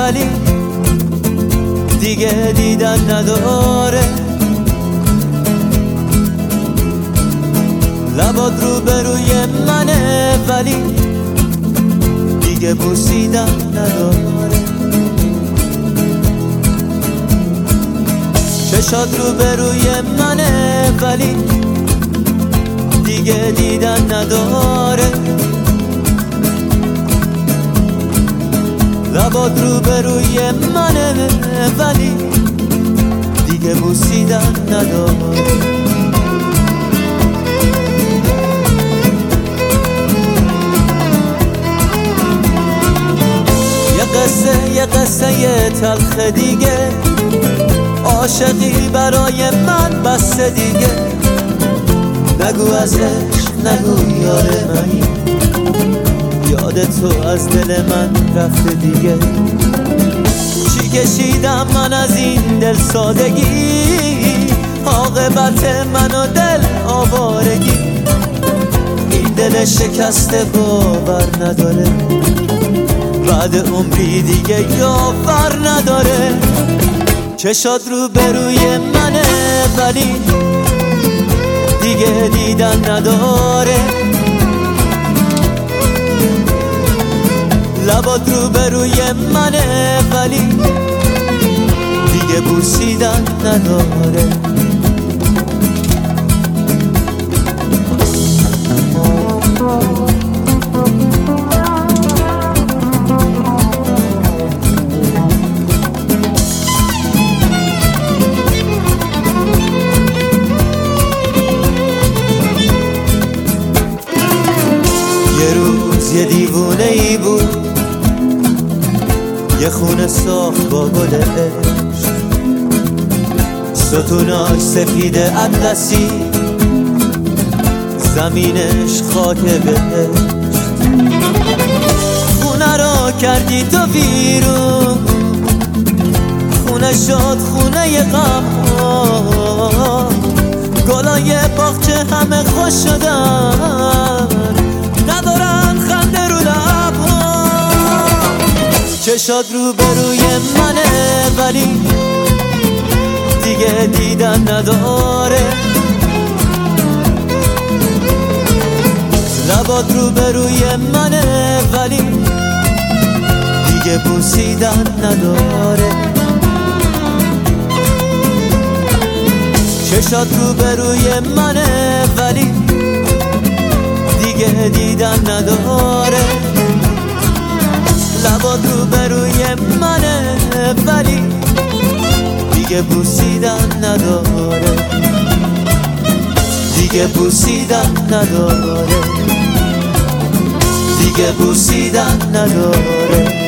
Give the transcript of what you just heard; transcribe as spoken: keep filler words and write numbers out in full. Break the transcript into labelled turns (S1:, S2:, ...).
S1: ولی دیگه دیدن نداره. لبات رو به روی منه ولی دیگه بوسیدن نداره. چشات رو به روی منه ولی دیگه دیدن نداره. لبات رو به روی منه ولی دیگه بوسیدن نداره. یه قصه یه قصه یه تلخ دیگه، عاشقی برای من بس دیگه. نگو از عشق نگو یار منی، یاد تو از دل من رفته دیگه. چی کشیدم من از این دل سادگی، عاقبت من و دل آوارگی. این دل شکسته باور نداره، بعد عمری دیگه یاور نداره. چشات رو به روی منه ولی دیگه دیدن نداره. لبات رو به روی منه ولی دیگه بوسیدن نداره. یه روز یه دیوونه ای بود، یه خونه ساخت با گل عشق. ستوناش سفید اطلسی، زمینش خاک بهشت. خونه را کردی تو ویرون، خونه شد خونه غم. گلای باغچه همه خوش شدن، ندارن خنده رو لب‌ها. چشات رو به روی منه ولی دیگه دیدن نداره. لبات رو به روی منه ولی دیگه بوسیدن نداره. چشات رو به روی منه ولی دیگه دیدن نداره. لبات رو به روی منه ولی دیگه بوسیدن نداره. دیگه بوسیدن نداره. دیگه بوسیدن نداره.